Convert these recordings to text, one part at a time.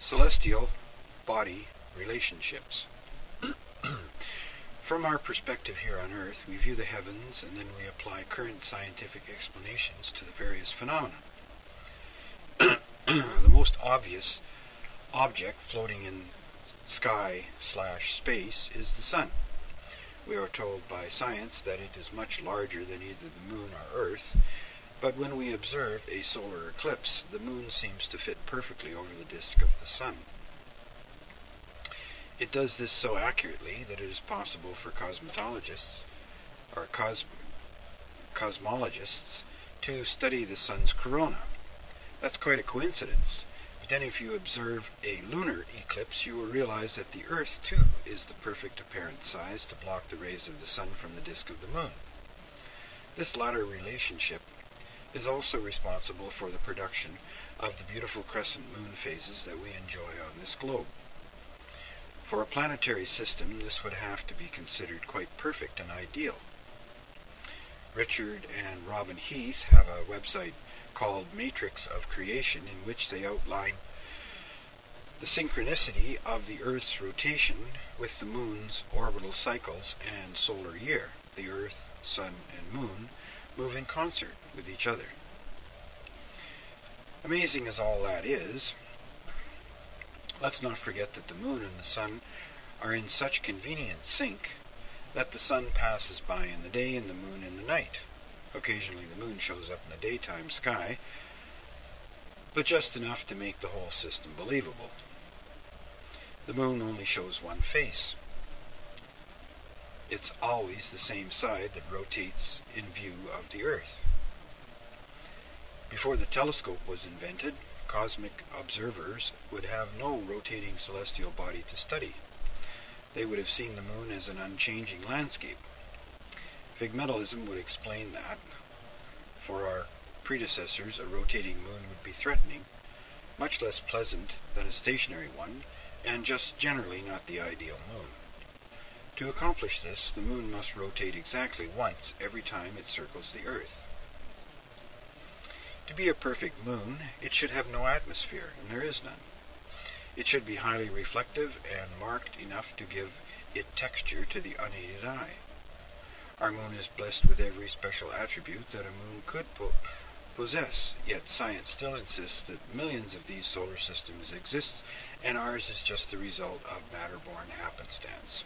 Celestial body relationships. From our perspective here on Earth, we view the heavens and then we apply current scientific explanations to the various phenomena. The most obvious object floating in sky/space is the sun. We are told by science that it is much larger than either the moon or Earth, but when we observe a solar eclipse, the moon seems to fit perfectly over the disk of the sun. It does this so accurately that it is possible for cosmologists to study the sun's corona. That's quite a coincidence. But then if you observe a lunar eclipse, you will realize that the Earth, too, is the perfect apparent size to block the rays of the sun from the disk of the moon. This latter relationship is also responsible for the production of the beautiful crescent moon phases that we enjoy on this globe. For a planetary system, this would have to be considered quite perfect and ideal. Richard and Robin Heath have a website called Matrix of Creation, in which they outline the synchronicity of the Earth's rotation with the moon's orbital cycles and solar year. The Earth, sun, and moon move in concert with each other. Amazing as all that is, let's not forget that the moon and the sun are in such convenient sync that the sun passes by in the day and the moon in the night. Occasionally the moon shows up in the daytime sky, but just enough to make the whole system believable. The moon only shows one face. It's always the same side that rotates in view of the Earth. Before the telescope was invented, cosmic observers would have no rotating celestial body to study. They would have seen the moon as an unchanging landscape. Figmentalism would explain that. For our predecessors, a rotating moon would be threatening, much less pleasant than a stationary one, and just generally not the ideal moon. To accomplish this, the moon must rotate exactly once every time it circles the Earth. To be a perfect moon, it should have no atmosphere, and there is none. It should be highly reflective and marked enough to give it texture to the unaided eye. Our moon is blessed with every special attribute that a moon could possess, yet science still insists that millions of these solar systems exist, and ours is just the result of matter-born happenstance.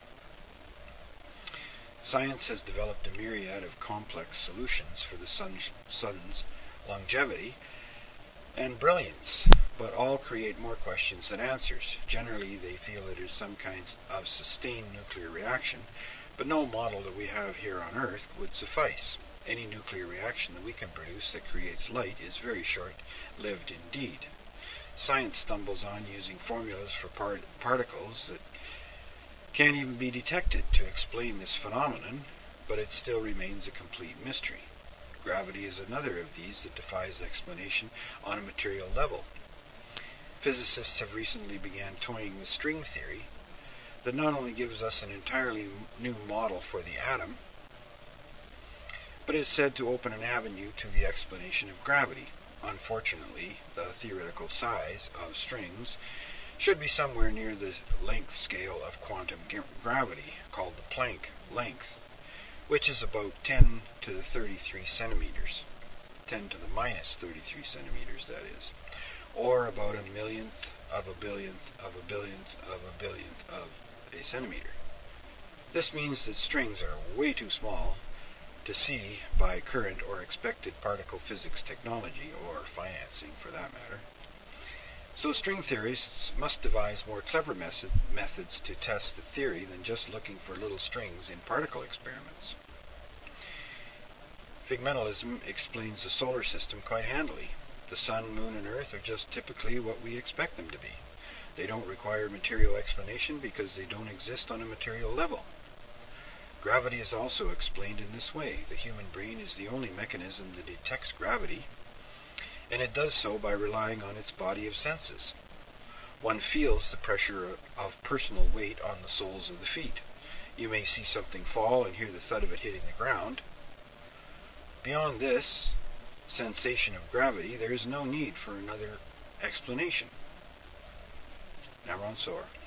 Science has developed a myriad of complex solutions for the sun's longevity and brilliance, but all create more questions than answers. Generally, they feel it is some kind of sustained nuclear reaction, but no model that we have here on Earth would suffice. Any nuclear reaction that we can produce that creates light is very short-lived indeed. Science stumbles on using formulas for particles that can't even be detected to explain this phenomenon, but it still remains a complete mystery. Gravity is another of these that defies explanation on a material level. Physicists have recently begun toying with string theory that not only gives us an entirely new model for the atom, but is said to open an avenue to the explanation of gravity. Unfortunately, the theoretical size of strings should be somewhere near the length scale of quantum gravity, called the Planck length, which is about 10 to the 33 centimeters, 10 to the minus 33 centimeters, that is, or about a millionth of a billionth of a billionth of a billionth of a centimeter. This means that strings are way too small to see by current or expected particle physics technology, or financing for that matter. So string theorists must devise more clever methods to test the theory than just looking for little strings in particle experiments. Figmentalism explains the solar system quite handily. The sun, moon, and Earth are just typically what we expect them to be. They don't require material explanation because they don't exist on a material level. Gravity is also explained in this way. The human brain is the only mechanism that detects gravity, and it does so by relying on its body of senses. One feels the pressure of personal weight on the soles of the feet. You may see something fall and hear the thud of it hitting the ground. Beyond this sensation of gravity, there is no need for another explanation. Aaron Sor.